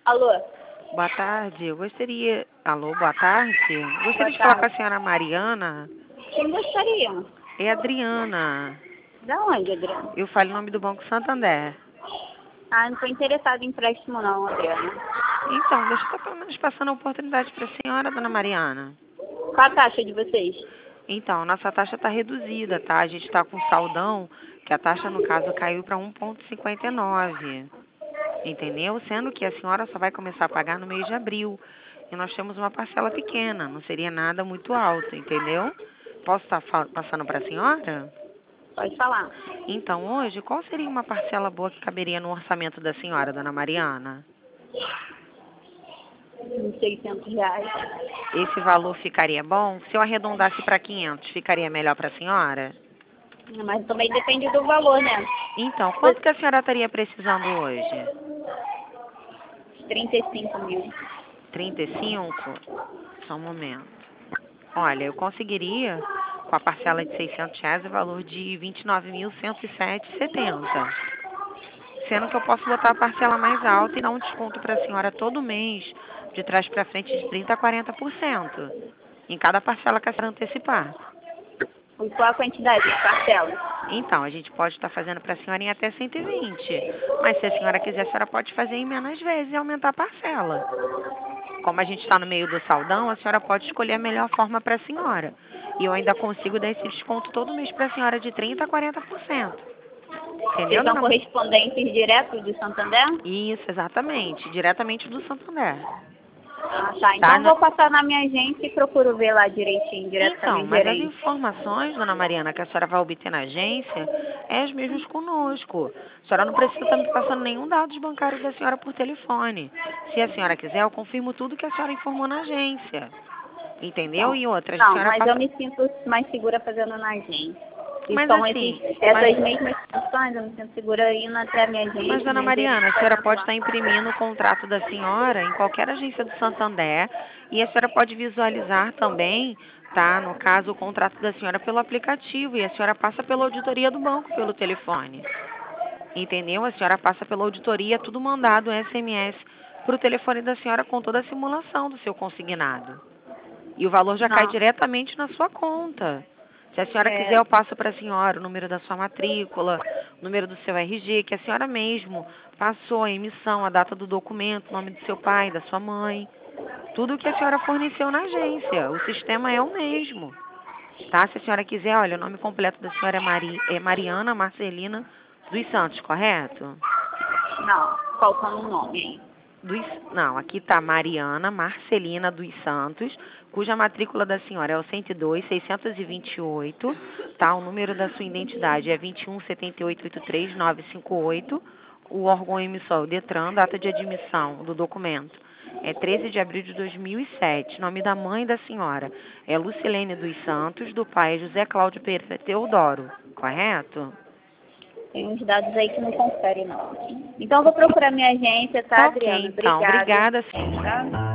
Alô? Boa tarde. Eu gostaria... Alô, boa tarde. Gostaria Boa de falar com a tarde. senhora Mariana. Quem gostaria? É Adriana. Da onde, Adriana? Eu falo em nome do Banco Santander. Ah, não estou interessada em empréstimo não, Adriana. Então, deixa eu estar pelo menos passando a oportunidade para a senhora, dona Mariana. Qual a taxa de vocês? Então, nossa taxa está reduzida, tá? A gente está com saldão, que a taxa, no caso, caiu para 1,59. Entendeu? Sendo que a senhora só vai começar a pagar no mês de abril. E nós temos uma parcela pequena, não seria nada muito alto, entendeu? Posso estar passando para a senhora? Pode falar. Então, hoje, qual seria uma parcela boa que caberia no orçamento da senhora, dona Mariana? Uns R$ 600. Esse valor ficaria bom? Se eu arredondasse para 500, ficaria melhor para a senhora? Mas também depende do valor, né? Então, quanto que a senhora estaria precisando hoje? 35 mil. 35? Só um momento. Olha, eu conseguiria, com a parcela de R$ 600, o valor de R$ 29.107,70. Sendo que eu posso botar a parcela mais alta e dar um desconto para a senhora todo mês, de trás para frente, de 30% a 40%, em cada parcela que a senhora antecipar. E qual a quantidade de parcelas? Então, a gente pode estar fazendo para a senhora em até 120. Mas se a senhora quiser, a senhora pode fazer em menos vezes e aumentar a parcela. Como a gente está no meio do saldão, a senhora pode escolher a melhor forma para a senhora. E eu ainda consigo dar esse desconto todo mês para a senhora de 30% a 40%. Vocês Entendeu, são dona? correspondentes direto de Santander? Isso, exatamente. Diretamente do Santander. Ah, tá. Tá? Então vou passar na minha agência e procuro ver lá direitinho, direto com a Então, minha mas as gerente. informações, dona Mariana, que a senhora vai obter na agência, é as mesmas conosco. A senhora não precisa estar me passando nenhum dados bancários da senhora por telefone. Se a senhora quiser, eu confirmo tudo que a senhora informou na agência. Entendeu? Então, E outras, a não, senhora mas eu passa... me sinto mais segura fazendo na agência. E Mas são assim, essas mesmas situações, eu me sinto segura indo até a minha mas, agência, dona minha gerente Mariana, a senhora fazendo pode lá. estar imprimindo o contrato da senhora em qualquer agência do Santander e a senhora pode visualizar também, tá, no caso, o contrato da senhora pelo aplicativo e a senhora passa pela auditoria do banco pelo telefone. Entendeu? A senhora passa pela auditoria, tudo mandado em SMS para o telefone da senhora com toda a simulação do seu consignado. E o valor já cai Não, diretamente na sua conta. Se a senhora quiser, é, eu passo para a senhora o número da sua matrícula, o número do seu RG, que a senhora mesmo passou a emissão, a data do documento, o nome do seu pai, da sua mãe. Tudo o que a senhora forneceu na agência. O sistema é o mesmo. Tá? Se a senhora quiser, olha, o nome completo da senhora é Mariana Marcelina dos Santos, correto? não, faltando um nome aí. Não, aqui está Mariana Marcelina dos Santos, cuja matrícula da senhora é o 102.628, tá? O número da sua identidade é 217883.958. O órgão emissor, o Detran, data de admissão do documento é 13 de abril de 2007. Nome da mãe da senhora é Lucilene dos Santos, do pai é José Cláudio Pereira Teodoro, correto? Tem uns dados aí que não confere, não. Então eu vou procurar minha agência, tá, Tá ok, Adriana? então. Obrigada. Obrigada, sim. Tá?